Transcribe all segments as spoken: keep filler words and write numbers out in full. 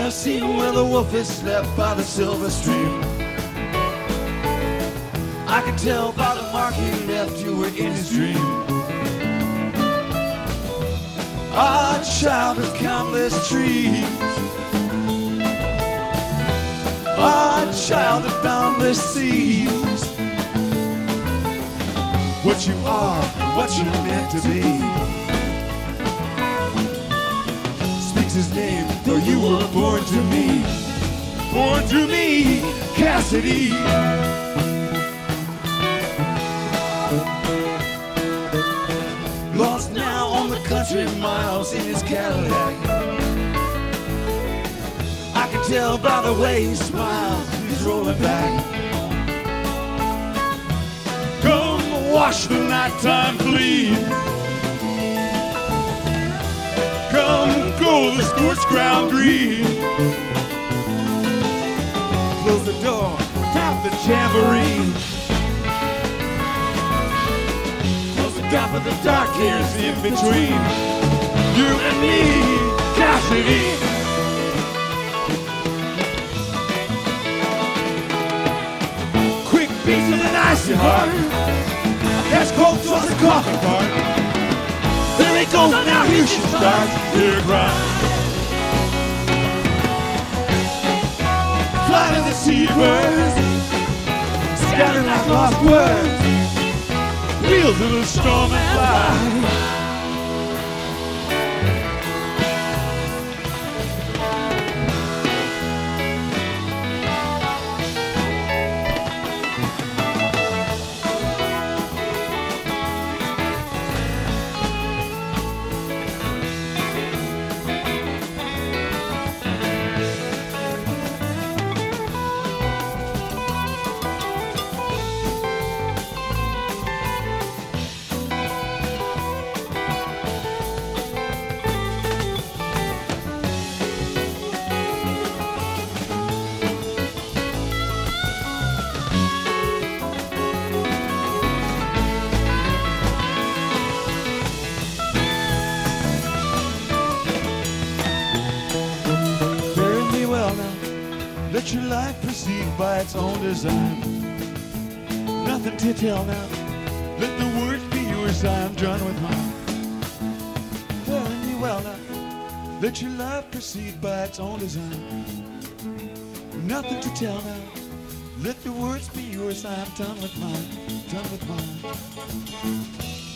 have seen where the wolf is slept by the silver stream. I can tell by the mark he left you were in his dream. Ah, child of countless trees. Ah, child of boundless seas. What you are, what you meant to be. Speaks his name, though you were born to me. Born to me, Cassidy. Lost now on the country miles in his Cadillac. I can tell by the way he smiles, he's rolling back. Come wash the nighttime bleed. Come go the scorched ground green. Close the door, tap the tambourine. Close the gap of the dark years in between you and me, Cassidy. Quick beats of an icy heart. That's cold towards the coffee part. There he goes, now here she starts. Hear her cry. Fly to the seabirds, scattered like lost words. Wheel to the storm and fly. Let your life proceed by its own design. Nothing to tell now. Let the words be yours, I am done with mine. Faring me well now. Let your life proceed by its own design. Nothing to tell now. Let the words be yours, I am done with mine. Done with mine.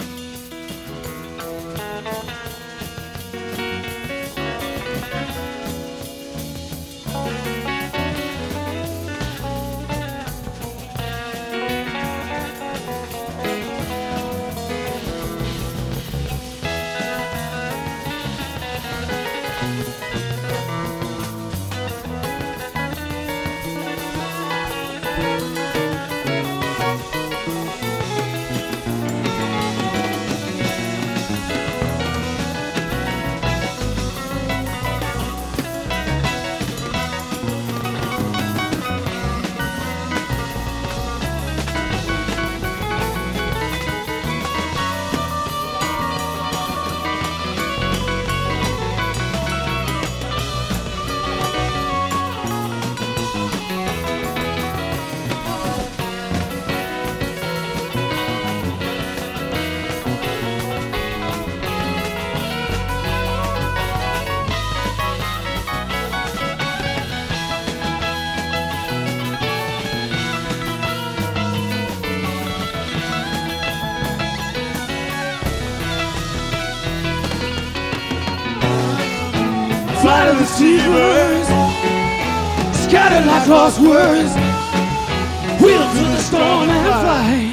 Fly to the seabirds, scattered like lost words. Wheel to the storm and fly.